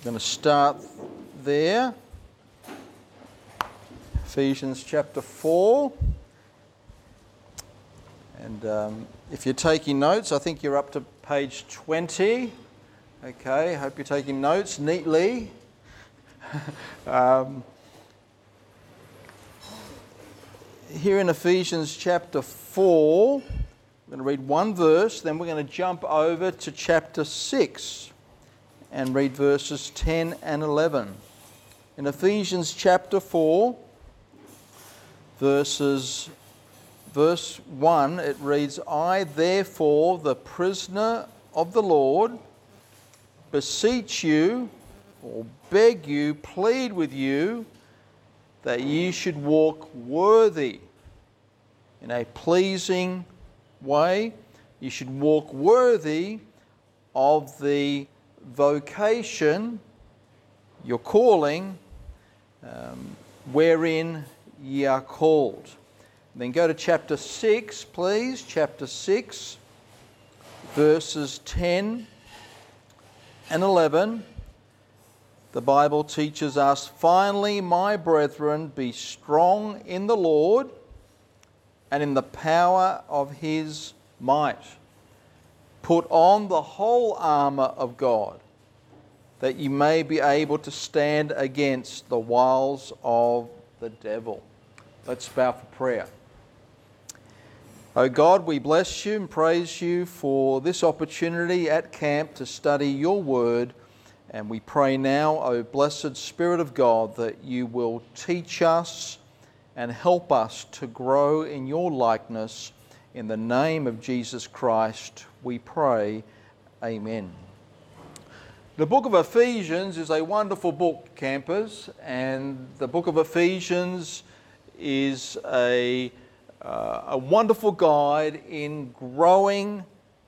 going to start there. Ephesians chapter 4. And if you're taking notes, I think you're up to page 20. Okay, hope you're taking notes neatly. Here in Ephesians chapter 4, we're going to read one verse, then we're going to jump over to chapter 6 and read verses 10 and 11. In Ephesians chapter 4, verse 1, it reads, I therefore, the prisoner of the Lord, beseech you, or beg you, plead with you, that ye should walk worthy, in a pleasing way. You should walk worthy of the vocation, your calling, wherein ye are called. Then go to chapter 6, please. Chapter 6, verses 10 and 11. The Bible teaches us, finally, my brethren, be strong in the Lord and in the power of His might. Put on the whole armour of God, that you may be able to stand against the wiles of the devil. Let's bow for prayer. O God, we bless you and praise you for this opportunity at camp to study your word. And we pray now, O blessed Spirit of God, that you will teach us and help us to grow in your likeness. In the name of Jesus Christ, we pray. Amen. The book of Ephesians is a wonderful book, campers, and the book of Ephesians is a wonderful guide in growing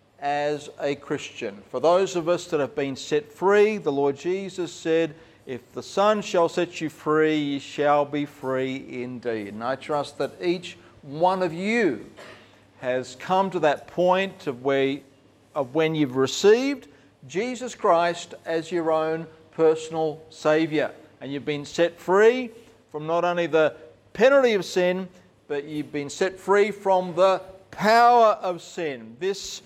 as a Christian. For those of us that have been set free, the Lord Jesus said, if the Son shall set you free, ye shall be free indeed. And I trust that each one of you has come to that point of when you've received Jesus Christ as your own personal Saviour. And you've been set free from not only the penalty of sin, but you've been set free from the power of sin. This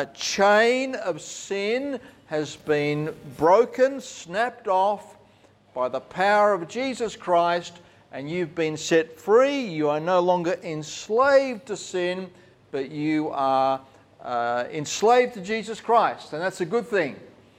chain of sin has been broken, snapped off by the power of Jesus Christ, and you've been set free. You are no longer enslaved to sin, but you are enslaved to Jesus Christ, and that's a good thing.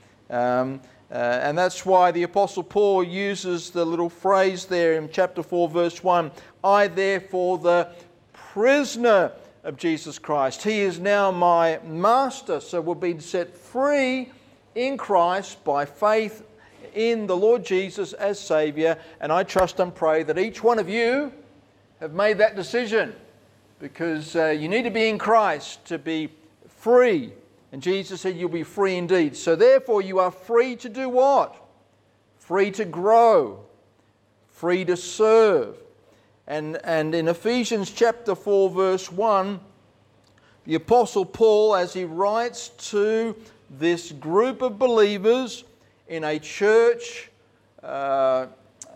And that's why the Apostle Paul uses the little phrase there in chapter 4, verse 1, I therefore, the prisoner of Jesus Christ. He is now my master. So we've been set free in Christ by faith in the Lord Jesus as Saviour. And I trust and pray that each one of you have made that decision, because you need to be in Christ to be free. And Jesus said you'll be free indeed. So therefore you are free to do what? Free to grow. Free to serve. And in Ephesians chapter 4 verse 1, the Apostle Paul, as he writes to this group of believers in a church that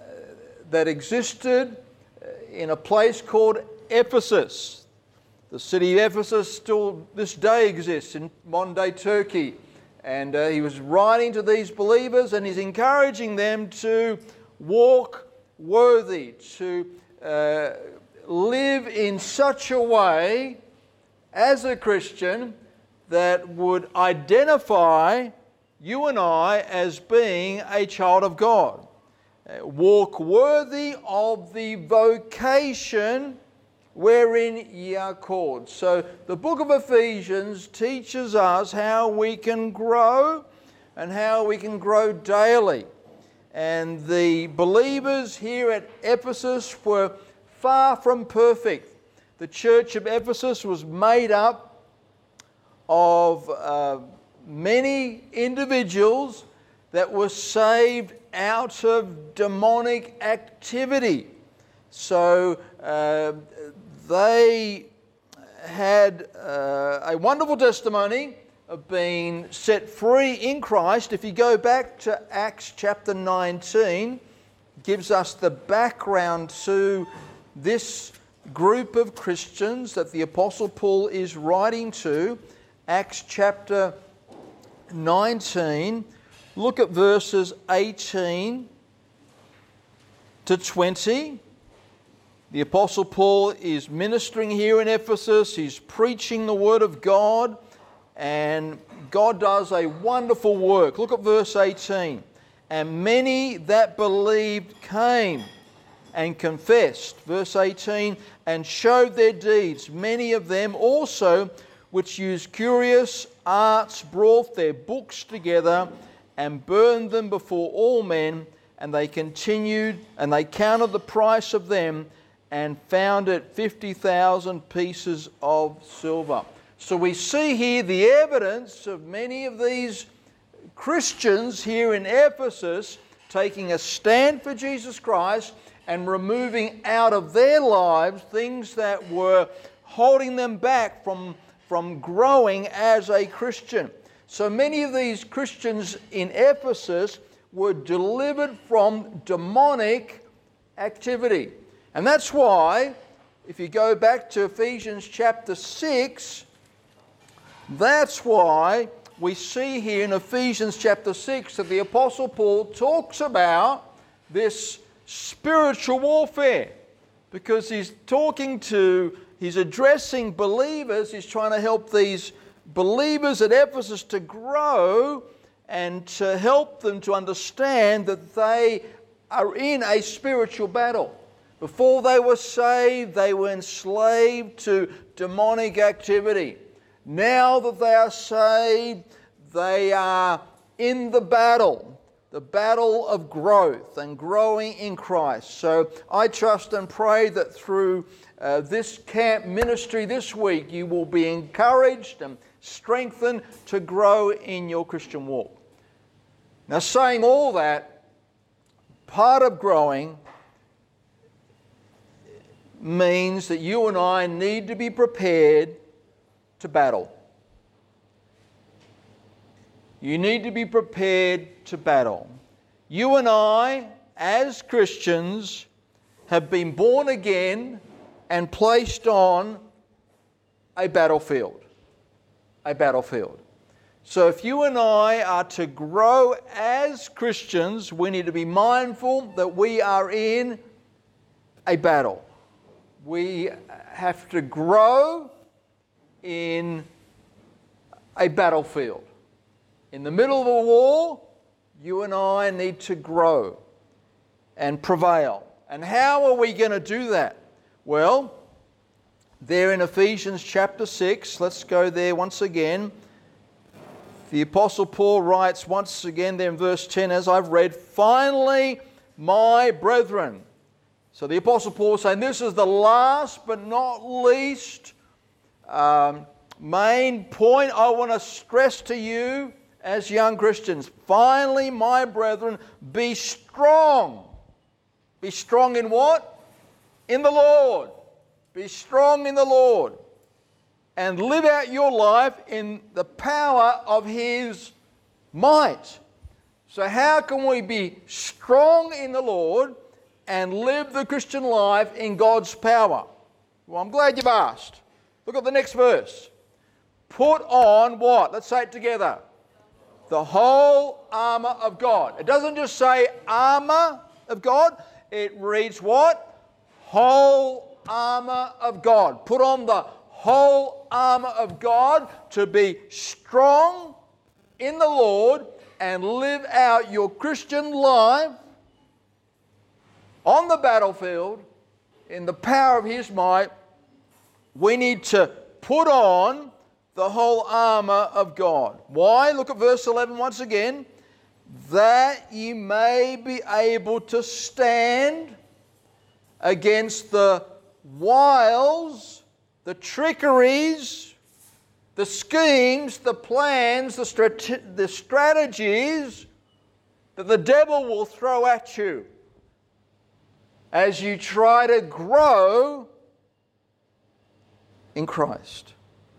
existed in a place called Ephesus. The city of Ephesus still this day exists in modern-day Turkey. And he was writing to these believers, and he's encouraging them to walk worthy, to live in such a way as a Christian that would identify you and I as being a child of God. Walk worthy of the vocation wherein ye are called. So the book of Ephesians teaches us how we can grow and how we can grow daily. And the believers here at Ephesus were far from perfect. The church of Ephesus was made up of many individuals that were saved out of demonic activity. So they had a wonderful testimony of being set free in Christ. If you go back to Acts chapter 19, gives us the background to this group of Christians that the Apostle Paul is writing to. Acts chapter 19, look at verses 18 to 20. The Apostle Paul is ministering here in Ephesus. He's preaching the Word of God, and God does a wonderful work. Look at verse 18. And many that believed came and confessed, verse 18, and showed their deeds. Many of them also, which used curious arts, brought their books together and burned them before all men. And they continued, and they counted the price of them, and found it 50,000 pieces of silver. So we see here the evidence of many of these Christians here in Ephesus taking a stand for Jesus Christ and removing out of their lives things that were holding them back from growing as a Christian. So many of these Christians in Ephesus were delivered from demonic activity. And that's why, if you go back to Ephesians chapter 6, that's why we see here in Ephesians chapter 6 that the Apostle Paul talks about this spiritual warfare, because he's addressing believers. He's trying to help these believers at Ephesus to grow and to help them to understand that they are in a spiritual battle. Before they were saved, they were enslaved to demonic activity. Now that they are saved, they are in the battle of growth and growing in Christ. So I trust and pray that through this camp ministry this week, you will be encouraged and strengthened to grow in your Christian walk. Now, saying all that, part of growing means that you and I need to be prepared to battle. You need to be prepared to battle. You and I, as Christians, have been born again and placed on a battlefield. A battlefield. So if you and I are to grow as Christians, we need to be mindful that we are in a battle. We have to grow in a battlefield. In the middle of a war, you and I need to grow and prevail. And how are we going to do that? Well, there in Ephesians chapter 6, let's go there once again. The Apostle Paul writes once again there in verse 10, as I've read, finally, my brethren. So the Apostle Paul is saying this is the last but not least main point I want to stress to you as young Christians. Finally, my brethren, be strong. Be strong in what? In the Lord. Be strong in the Lord. And live out your life in the power of His might. So how can we be strong in the Lord and live the Christian life in God's power? Well, I'm glad you've asked. Look at the next verse. Put on what? Let's say it together. The whole armour of God. It doesn't just say armour of God. It reads what? Whole armour of God. Put on the whole armour of God to be strong in the Lord and live out your Christian life on the battlefield in the power of His might. We need to put on the whole armour of God. Why? Look at verse 11 once again. That ye may be able to stand against the wiles, the trickeries, the schemes, the plans, the strategies that the devil will throw at you as you try to grow in Christ.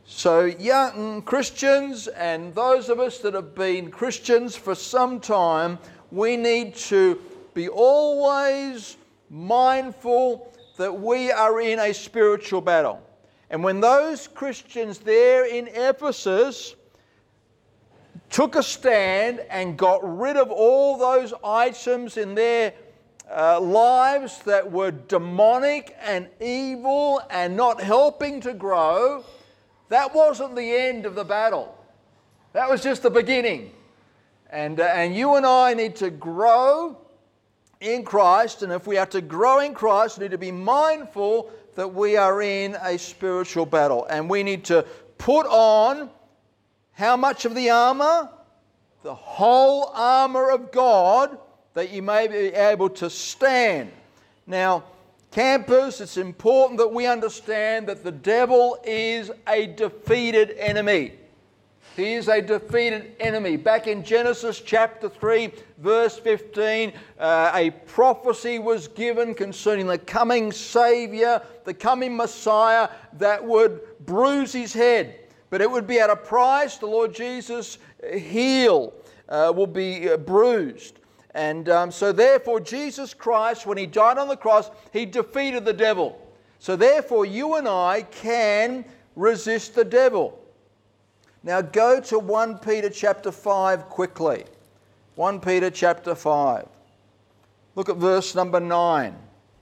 So young Christians and those of us that have been Christians for some time, we need to be always mindful that we are in a spiritual battle. And when those Christians there in Ephesus took a stand and got rid of all those items in their lives that were demonic and evil and not helping to grow, that wasn't the end of the battle. That was just the beginning. And you and I need to grow in Christ, and if we are to grow in Christ, we need to be mindful that we are in a spiritual battle. And we need to put on how much of the armour? The whole armour of God, that you may be able to stand. Now, campers, it's important that we understand that the devil is a defeated enemy. He is a defeated enemy. Back in Genesis chapter 3, verse 15, a prophecy was given concerning the coming Saviour, the coming Messiah that would bruise his head. But it would be at a price. The Lord Jesus' heel will be bruised. And so therefore Jesus Christ, when he died on the cross, he defeated the devil. So therefore you and I can resist the devil. Now go to 1 Peter chapter 5 quickly. 1 Peter chapter 5. Look at verse number 9.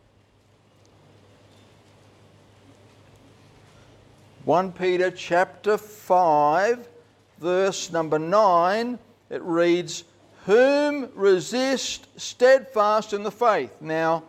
1 Peter chapter 5, verse number 9, it reads, "Whom resist steadfast in the faith." Now,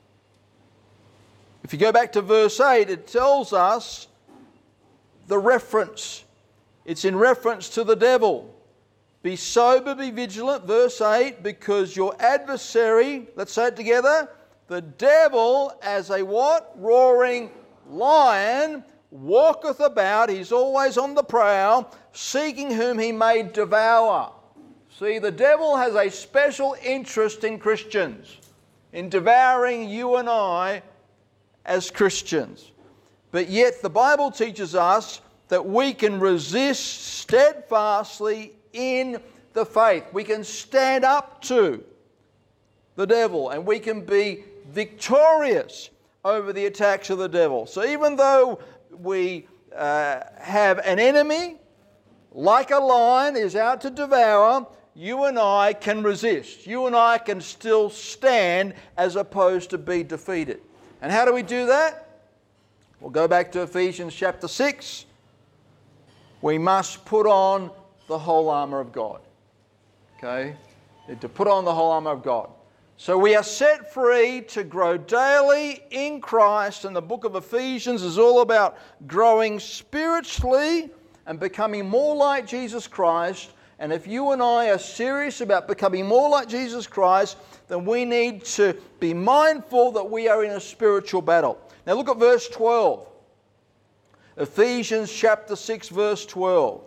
if you go back to verse 8, it tells us the reference. It's in reference to the devil. "Be sober, be vigilant," verse 8, "because your adversary," let's say it together, "the devil as a" what? "Roaring lion, walketh about," he's always on the prowl, "seeking whom he may devour." See, the devil has a special interest in Christians, in devouring you and I as Christians. But yet the Bible teaches us that we can resist steadfastly in the faith. We can stand up to the devil and we can be victorious over the attacks of the devil. So even though we have an enemy, like a lion is out to devour, you and I can resist. You and I can still stand as opposed to be defeated. And how do we do that? We'll go back to Ephesians chapter 6. We must put on the whole armour of God. Okay? Need to put on the whole armour of God. So we are set free to grow daily in Christ, and the book of Ephesians is all about growing spiritually and becoming more like Jesus Christ. And if you and I are serious about becoming more like Jesus Christ, then we need to be mindful that we are in a spiritual battle. Now look at verse 12. Ephesians chapter 6 verse 12.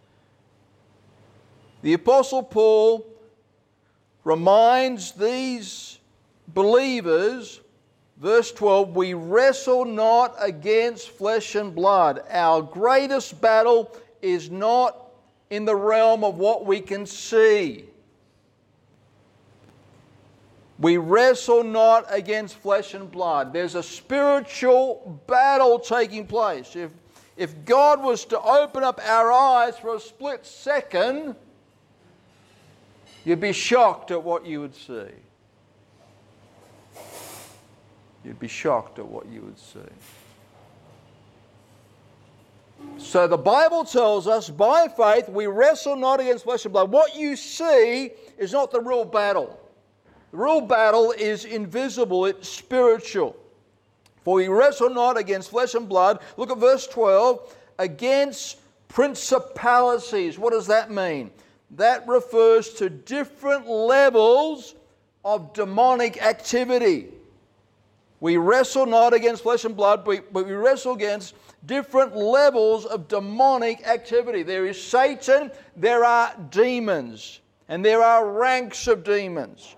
The Apostle Paul reminds these believers, verse 12, "We wrestle not against flesh and blood." Our greatest battle is not in the realm of what we can see. We wrestle not against flesh and blood. There's a spiritual battle taking place. If God was to open up our eyes for a split second, you'd be shocked at what you would see. You'd be shocked at what you would see. So the Bible tells us, by faith, we wrestle not against flesh and blood. What you see is not the real battle. The real battle is invisible, it's spiritual. "For we wrestle not against flesh and blood," look at verse 12, "against principalities." What does that mean? That refers to different levels of demonic activity. We wrestle not against flesh and blood, but we wrestle against different levels of demonic activity. There is Satan, there are demons, and there are ranks of demons.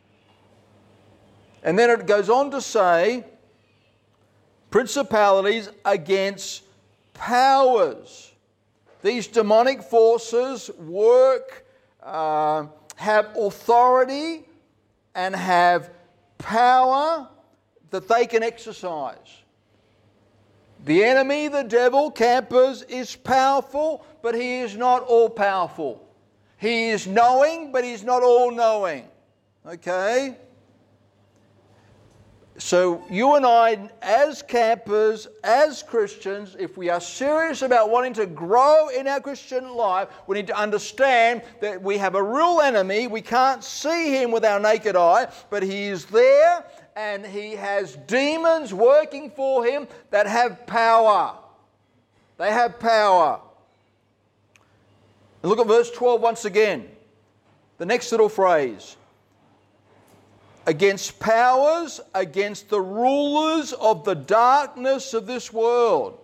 And then it goes on to say, principalities against powers. These demonic forces work, have authority and have power that they can exercise. The enemy, the devil, campers, is powerful, but he is not all-powerful. He is knowing, but he's not all-knowing. Okay? So you and I, as campers, as Christians, if we are serious about wanting to grow in our Christian life, we need to understand that we have a real enemy. We can't see him with our naked eye, but he is there, and he has demons working for him that have power. They have power. And look at verse 12 once again. The next little phrase. Against powers, against the rulers of the darkness of this world.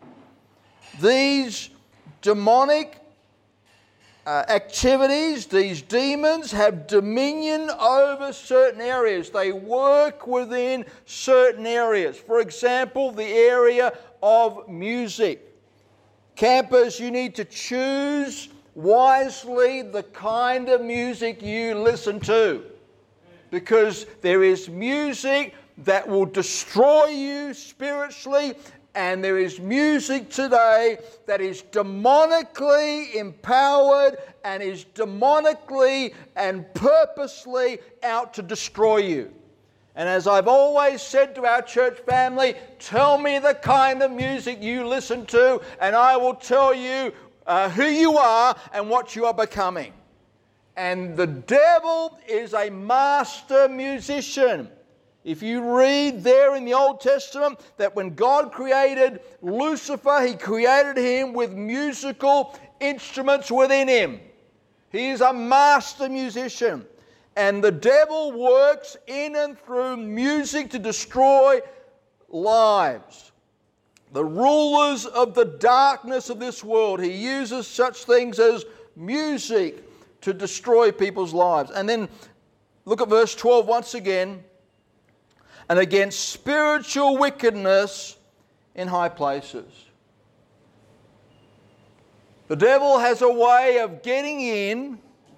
These demonic activities, these demons have dominion over certain areas. They work within certain areas. For example, the area of music. Campers, you need to choose wisely the kind of music you listen to. Because there is music that will destroy you spiritually, and there is music today that is demonically empowered and is demonically and purposely out to destroy you. And as I've always said to our church family, tell me the kind of music you listen to, and I will tell you who you are and what you are becoming. And the devil is a master musician. If you read there in the Old Testament that when God created Lucifer, he created him with musical instruments within him. He is a master musician. And the devil works in and through music to destroy lives. The rulers of the darkness of this world, he uses such things as music to destroy people's lives. And then look at verse 12 once again. And against spiritual wickedness in high places. The devil has a way of getting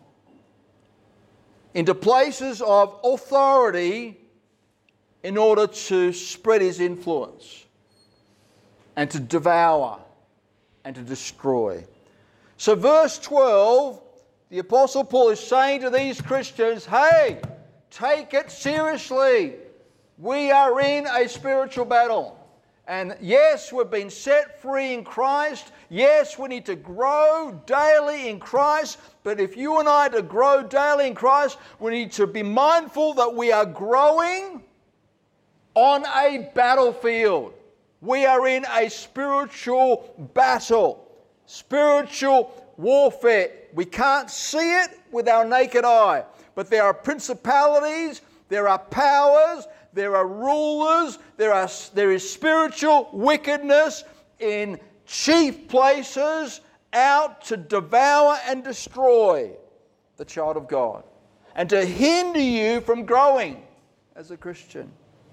into places of authority in order to spread his influence and to devour and to destroy. So verse 12, the Apostle Paul is saying to these Christians, hey, take it seriously. We are in a spiritual battle. And yes, we've been set free in Christ. Yes, we need to grow daily in Christ. But if you and I are to grow daily in Christ, we need to be mindful that we are growing on a battlefield. We are in a spiritual battle, spiritual warfare. We can't see it with our naked eye. But there are principalities, there are powers, there are rulers, there is spiritual wickedness in chief places out to devour and destroy the child of God and to hinder you from growing as a Christian.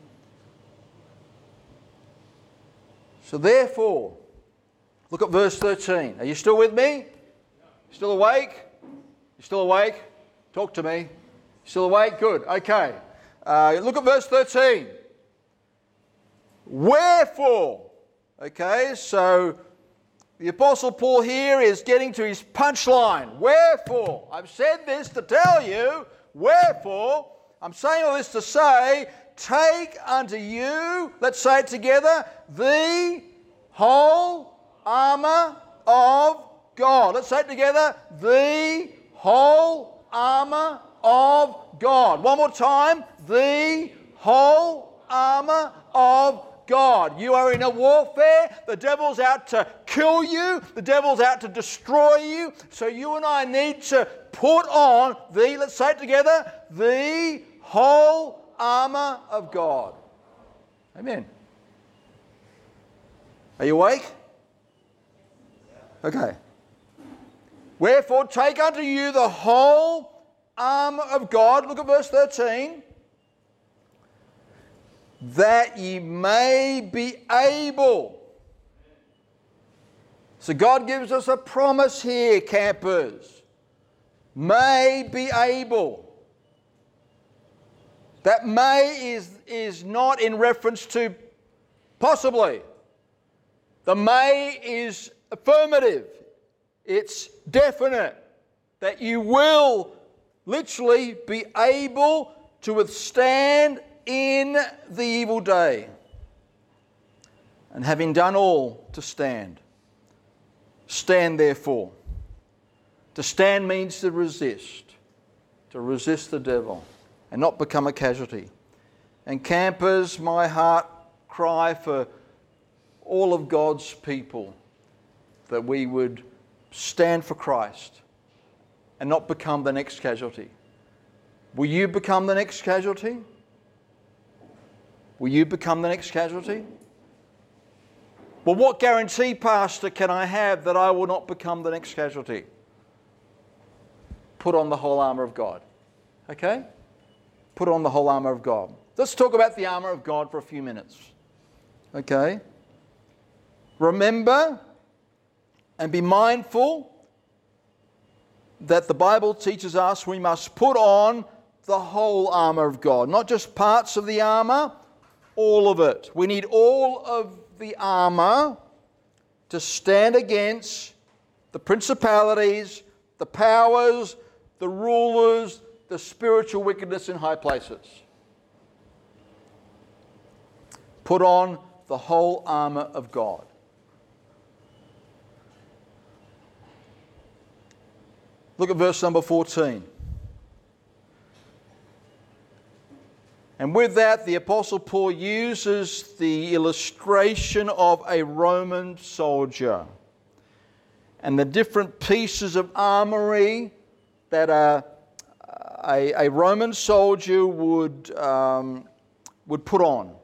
So therefore, look at verse 13. Are you still with me? Still awake? You still awake? Talk to me. Still awake? Good. Okay. Look at verse 13. Wherefore, okay, so the Apostle Paul here is getting to his punchline. Wherefore, I've said this to tell you, wherefore, I'm saying all this to say, take unto you, let's say it together, the whole armour of God. Let's say it together, the whole armour of God. One more time, the whole armour of God. You are in a warfare. The devil's out to kill you. The devil's out to destroy you. So you and I need to put on the, let's say it together, the whole armour of God. Amen. Are you awake? Okay. Wherefore take unto you the whole armour of God, look at verse 13, that ye may be able So God gives us a promise here, campers. May be able. That may is not in reference to possibly. The may is affirmative. It's definite. That you will literally be able to withstand in the evil day. And having done all to stand. Stand therefore. To stand means to resist the devil and not become a casualty. And campers, my heart cry for all of God's people that we would stand for Christ and not become the next casualty. Will you become the next casualty? Will you become the next casualty? Well, what guarantee, Pastor, can I have that I will not become the next casualty? Put on the whole armour of God. Okay? Put on the whole armour of God. Let's talk about the armour of God for a few minutes. Okay? Remember and be mindful that the Bible teaches us we must put on the whole armour of God. Not just parts of the armour, all of it. We need all of the armour to stand against the principalities, the powers, the rulers, the spiritual wickedness in high places. Put on the whole armour of God. Look at verse number 14. And with that, the Apostle Paul uses the illustration of a Roman soldier and the different pieces of armoury that a Roman soldier would put on.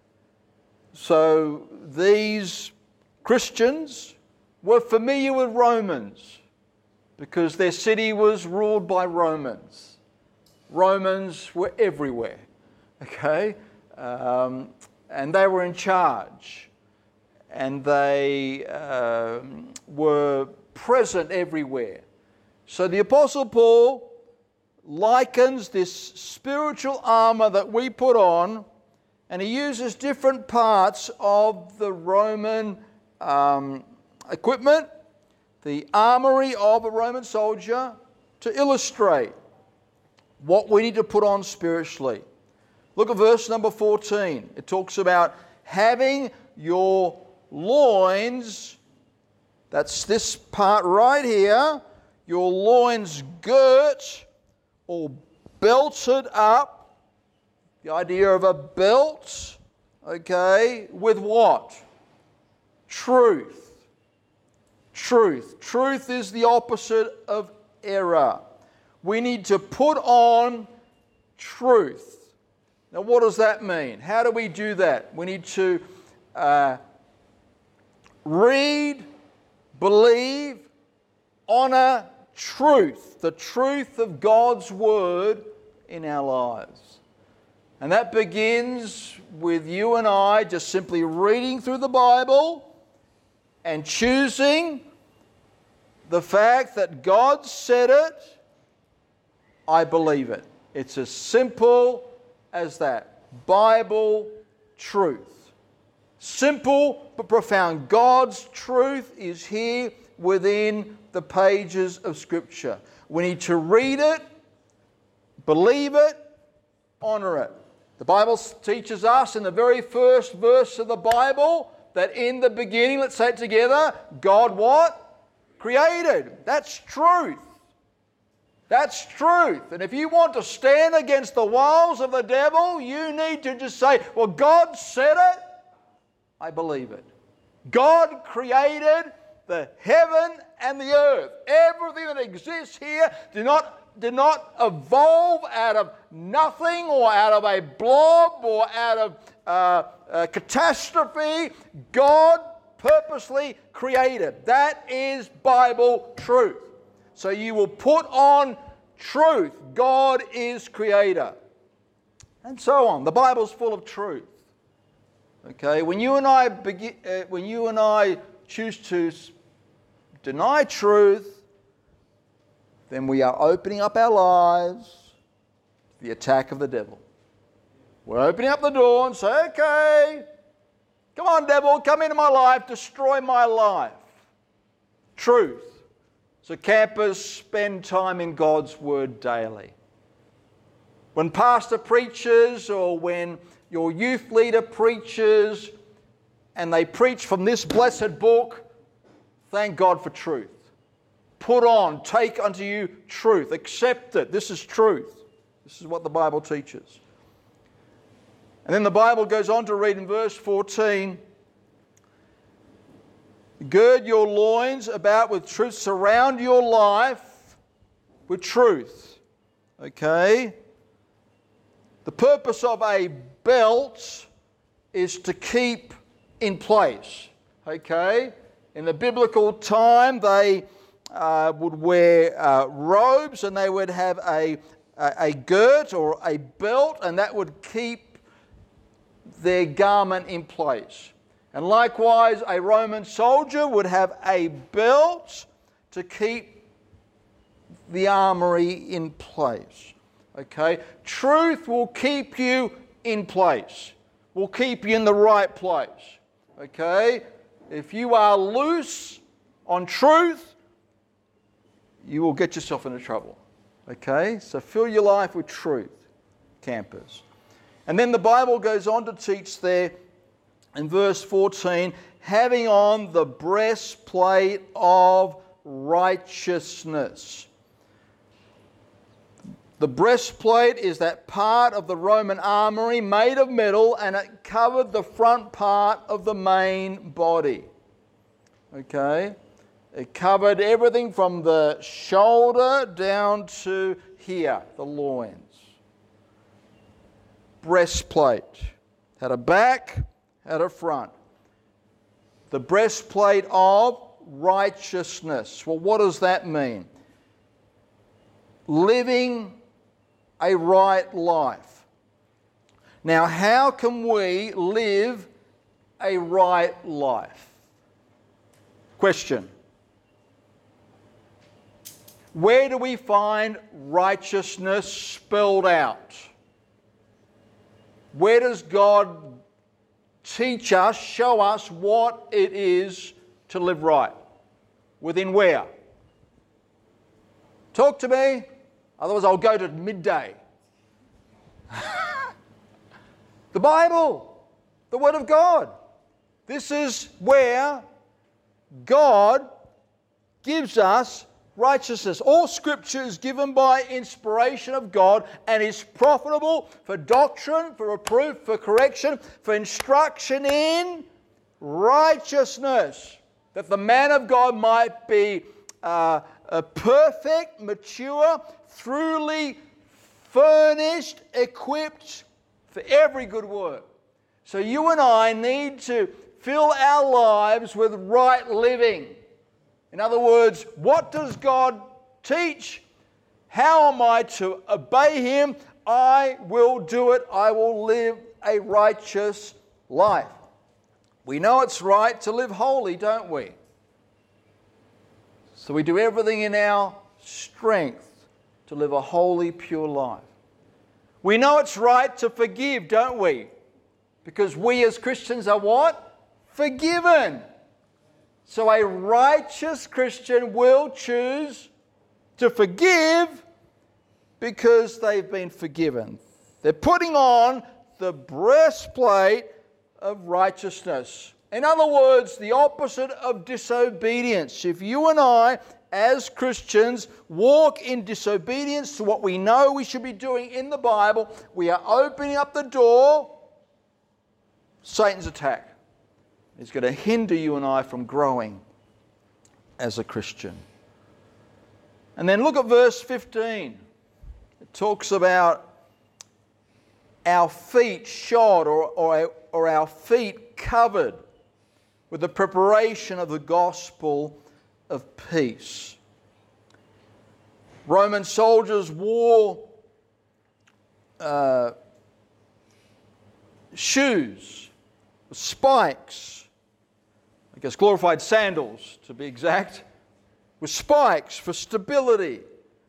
So these Christians were familiar with Romans because their city was ruled by Romans. Romans were everywhere, okay? And they were in charge. And they were present everywhere. So the Apostle Paul likens this spiritual armour that we put on, and he uses different parts of the Roman equipment, the armoury of a Roman soldier, to illustrate what we need to put on spiritually. Look at verse number 14. It talks about having your loins, that's this part right here, your loins girt or belted up, the idea of a belt, okay, with what? Truth. Truth. Truth is the opposite of error. We need to put on truth. Now, what does that mean? How do we do that? We need to read, believe, honour truth, the truth of God's Word in our lives. And that begins with you and I just simply reading through the Bible and choosing the fact that God said it, I believe it. It's as simple as that. Bible truth. Simple but profound. God's truth is here within the pages of Scripture. We need to read it, believe it, honour it. The Bible teaches us in the very first verse of the Bible that in the beginning, let's say it together, God what? Created. That's truth. That's truth. And if you want to stand against the wiles of the devil, you need to just say, well, God said it, I believe it. God created the heaven and the earth. Everything that exists here did not evolve out of nothing or out of a blob or out of a catastrophe. God purposely created. That is Bible truth. So you will put on truth. God is creator. And so on. The Bible's full of truth. Okay, when you and I choose to deny truth, then we are opening up our lives to the attack of the devil. We're opening up the door and say, okay, come on, devil, come into my life, destroy my life. Truth. So campers, spend time in God's Word daily. When pastor preaches or when your youth leader preaches and they preach from this blessed book, thank God for truth. Put on, take unto you truth. Accept it. This is truth. This is what the Bible teaches. And then the Bible goes on to read in verse 14, gird your loins about with truth. Surround your life with truth. Okay? The purpose of a belt is to keep in place. Okay? In the biblical time, they would wear robes and they would have a girt or a belt, and that would keep their garment in place. And likewise, a Roman soldier would have a belt to keep the armory in place. Okay? Truth will keep you in place, will keep you in the right place. Okay? If you are loose on truth, you will get yourself into trouble. Okay? So fill your life with truth, campers. And then the Bible goes on to teach there in verse 14, having on the breastplate of righteousness. The breastplate is that part of the Roman armory made of metal, and it covered the front part of the main body. Okay? It covered everything from the shoulder down to here, the loins. Breastplate. Had a back, had a front. The breastplate of righteousness. Well, what does that mean? Living a right life. Now, how can we live a right life? Question. Where do we find righteousness spelled out? Where does God teach us, show us what it is to live right? Within where? Talk to me, otherwise I'll go to midday. The Bible, the Word of God. This is where God gives us righteousness. All Scripture is given by inspiration of God and is profitable for doctrine, for reproof, for correction, for instruction in righteousness, that the man of God might be perfect, mature, truly furnished, equipped for every good work. So you and I need to fill our lives with right living. In other words, what does God teach? How am I to obey Him? I will do it. I will live a righteous life. We know it's right to live holy, don't we? So we do everything in our strength to live a holy, pure life. We know it's right to forgive, don't we? Because we as Christians are what? Forgiven. So a righteous Christian will choose to forgive because they've been forgiven. They're putting on the breastplate of righteousness. In other words, the opposite of disobedience. If you and I, as Christians, walk in disobedience to what we know we should be doing in the Bible, we are opening up the door, Satan's attack. It's going to hinder you and I from growing as a Christian. And then look at verse 15. It talks about our feet shod or our feet covered with the preparation of the gospel of peace. Roman soldiers wore shoes, spikes, I guess glorified sandals to be exact, with spikes for stability.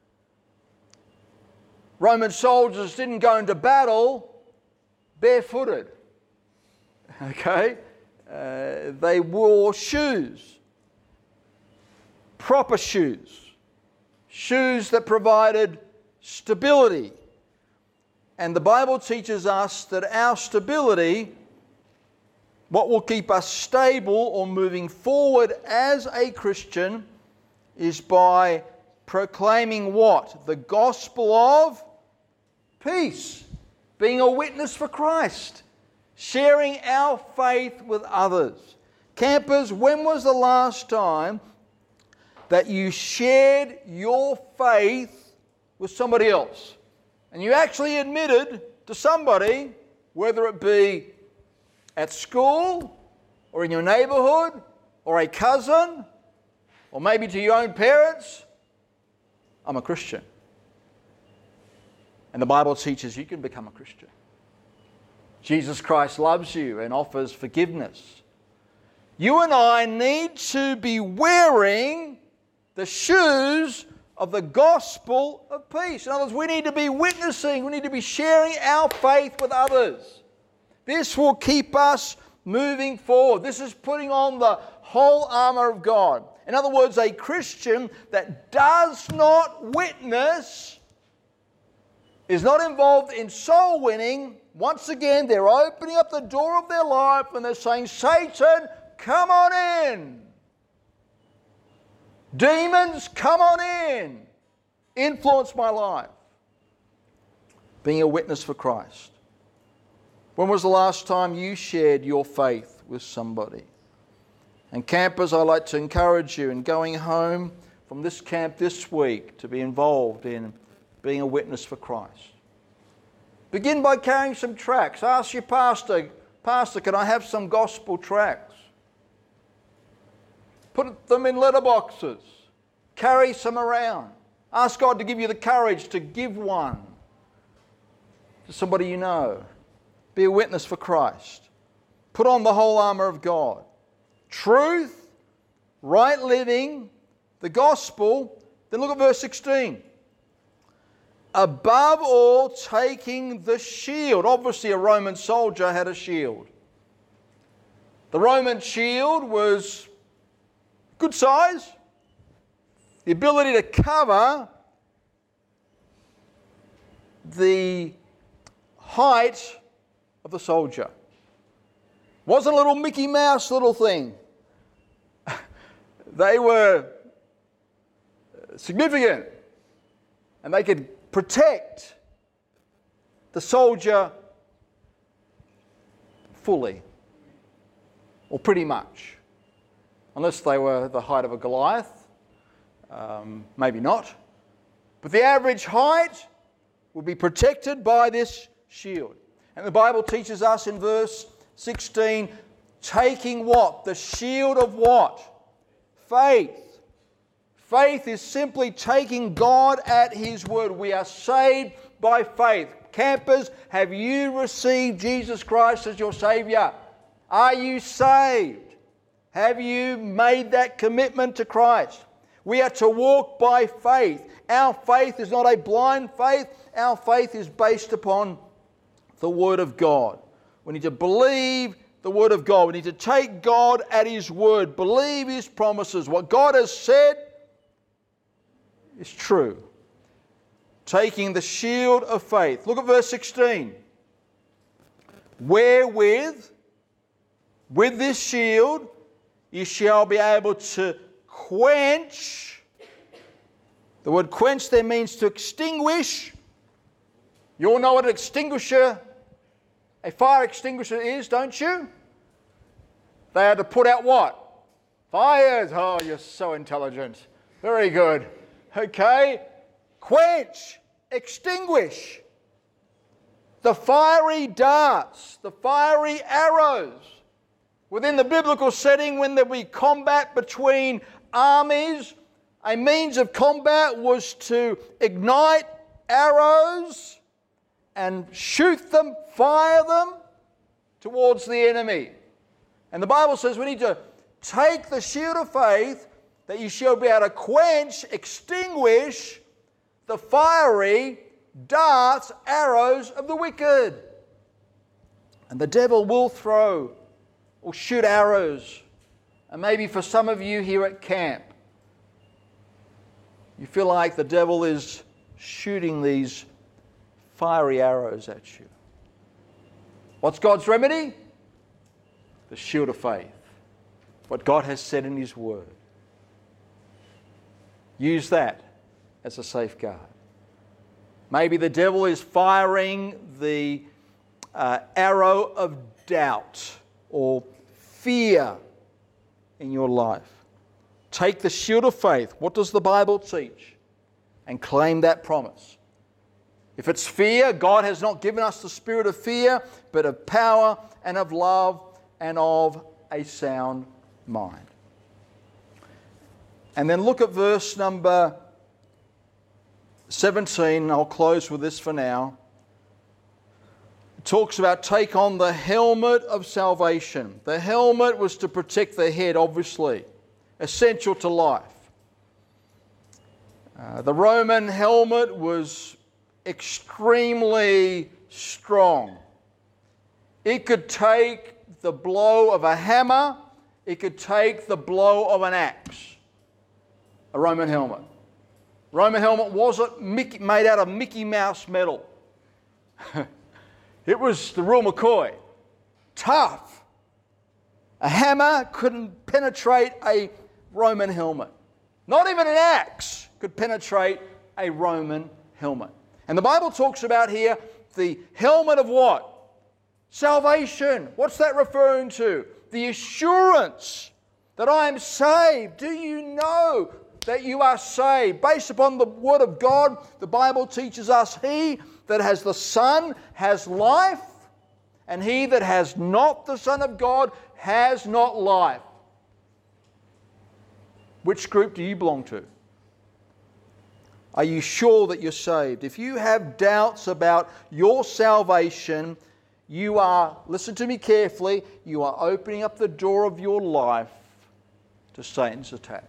Roman soldiers didn't go into battle barefooted. Okay? They wore shoes. Proper shoes. Shoes that provided stability. And the Bible teaches us that our stability, what will keep us stable or moving forward as a Christian, is by proclaiming what? The gospel of peace. Being a witness for Christ. Sharing our faith with others. Campers, when was the last time that you shared your faith with somebody else? And you actually admitted to somebody, whether it be at school or in your neighbourhood or a cousin or maybe to your own parents, I'm a Christian. And the Bible teaches you can become a Christian. Jesus Christ loves you and offers forgiveness. You and I need to be wearing the shoes of the gospel of peace. In other words, we need to be witnessing, we need to be sharing our faith with others. This will keep us moving forward. This is putting on the whole armour of God. In other words, a Christian that does not witness is not involved in soul winning. Once again, they're opening up the door of their life and they're saying, Satan, come on in. Demons, come on in. Influence my life. Being a witness for Christ. When was the last time you shared your faith with somebody? And campers, I'd like to encourage you in going home from this camp this week to be involved in being a witness for Christ. Begin by carrying some tracts. Ask your pastor, can I have some gospel tracts? Put them in letterboxes. Carry some around. Ask God to give you the courage to give one to somebody you know. Be a witness for Christ. Put on the whole armour of God. Truth, right living, the gospel. Then look at verse 16. Above all, taking the shield. Obviously, a Roman soldier had a shield. The Roman shield was good size. The ability to cover the height of the soldier. Wasn't a little Mickey Mouse little thing. They were significant. And they could protect the soldier fully. Or pretty much. Unless they were the height of a Goliath. Maybe not. But the average height will be protected by this shield. And the Bible teaches us in verse 16, taking what? The shield of what? Faith. Faith is simply taking God at His word. We are saved by faith. Campers, have you received Jesus Christ as your Saviour? Are you saved? Have you made that commitment to Christ? We are to walk by faith. Our faith is not a blind faith. Our faith is based upon the Word of God. We need to believe the Word of God. We need to take God at His word, believe His promises. What God has said is true. Taking the shield of faith. Look at verse 16. Wherewith, with this shield, you shall be able to quench. The word quench there means to extinguish. You all know what an extinguisher, a fire extinguisher is, don't you? They had to put out what? Fires. Oh, you're so intelligent. Very good. Okay. Quench. Extinguish. The fiery darts, the fiery arrows. Within the biblical setting, when there be combat between armies, a means of combat was to ignite arrows and shoot them, fire them towards the enemy. And the Bible says we need to take the shield of faith that you shall be able to quench, extinguish the fiery darts, arrows of the wicked. And the devil will throw or shoot arrows. And maybe for some of you here at camp, you feel like the devil is shooting these fiery arrows at you. What's God's remedy? The shield of faith. What God has said in His Word. Use that as a safeguard. Maybe the devil is firing the arrow of doubt or fear in your life. Take the shield of faith. What does the Bible teach? And claim that promise. If it's fear, God has not given us the spirit of fear, but of power and of love and of a sound mind. And then look at verse number 17. I'll close with this for now. It talks about take on the helmet of salvation. The helmet was to protect the head, obviously, essential to life. The Roman helmet was extremely strong. It could take the blow of a hammer. It could take the blow of an axe. A Roman helmet. Roman helmet wasn't made out of Mickey Mouse metal. It was the real McCoy. Tough. A hammer couldn't penetrate a Roman helmet. Not even an axe could penetrate a Roman helmet. And the Bible talks about here the helmet of what? Salvation. What's that referring to? The assurance that I am saved. Do you know that you are saved? Based upon the Word of God, the Bible teaches us, he that has the Son has life, and he that has not the Son of God has not life. Which group do you belong to? Are you sure that you're saved? If you have doubts about your salvation, you are, listen to me carefully, you are opening up the door of your life to Satan's attack.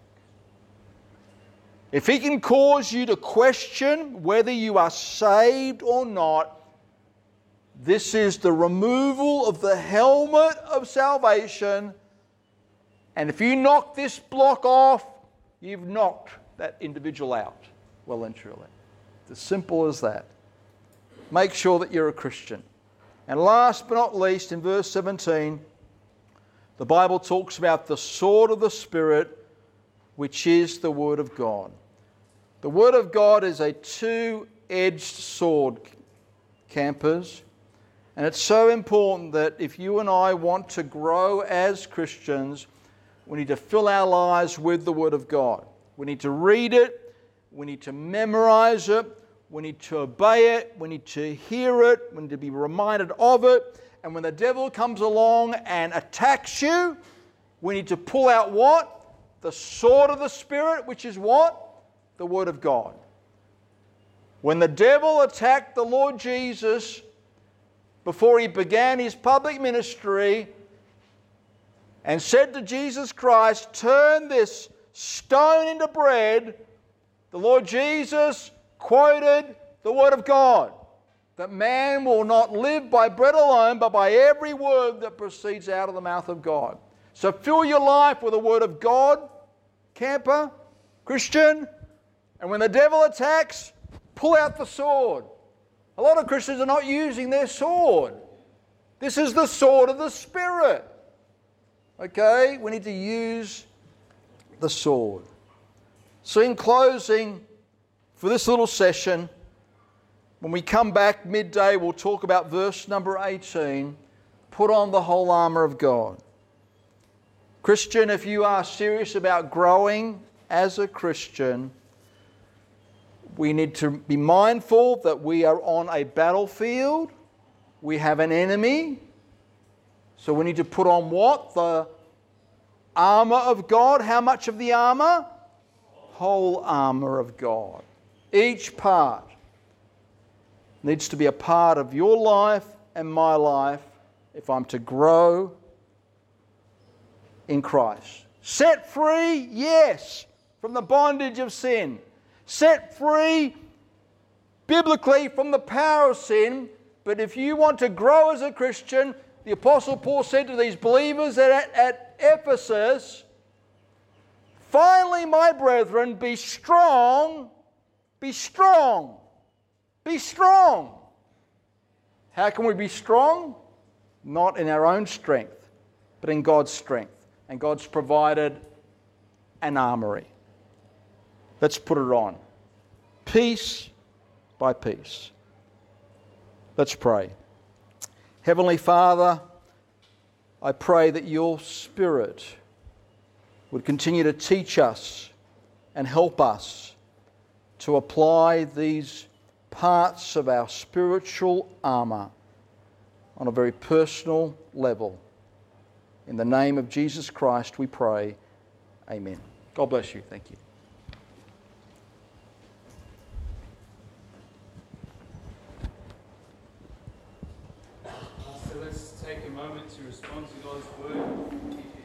If he can cause you to question whether you are saved or not, this is the removal of the helmet of salvation. And if you knock this block off, you've knocked that individual out. Well and truly. It's as simple as that. Make sure that you're a Christian. And last but not least, in verse 17, the Bible talks about the sword of the Spirit, which is the Word of God. The Word of God is a two-edged sword, campers. And it's so important that if you and I want to grow as Christians, we need to fill our lives with the Word of God. We need to read it. We need to memorize it. We need to obey it. We need to hear it. We need to be reminded of it. And when the devil comes along and attacks you, we need to pull out what? The sword of the Spirit, which is what? The Word of God. When the devil attacked the Lord Jesus before he began his public ministry and said to Jesus Christ, turn this stone into bread, the Lord Jesus quoted the Word of God, that man will not live by bread alone, but by every word that proceeds out of the mouth of God. So fill your life with the Word of God, camper, Christian, and when the devil attacks, pull out the sword. A lot of Christians are not using their sword. This is the sword of the Spirit. Okay? We need to use the sword. So in closing, for this little session, when we come back midday, we'll talk about verse number 18. Put on the whole armour of God. Christian, if you are serious about growing as a Christian, we need to be mindful that we are on a battlefield. We have an enemy. So we need to put on what? The armour of God. How much of the armour? Whole armour of God. Each part needs to be a part of your life and my life if I'm to grow in Christ. Set free, yes, from the bondage of sin. Set free biblically from the power of sin. But if you want to grow as a Christian, the Apostle Paul said to these believers at Ephesus, finally, my brethren, be strong, be strong, be strong. How can we be strong? Not in our own strength, but in God's strength. And God's provided an armory. Let's put it on. Piece by piece. Let's pray. Heavenly Father, I pray that your Spirit would continue to teach us and help us to apply these parts of our spiritual armour on a very personal level. In the name of Jesus Christ we pray. Amen. God bless you. Thank you. So let's take a moment to respond to God's word.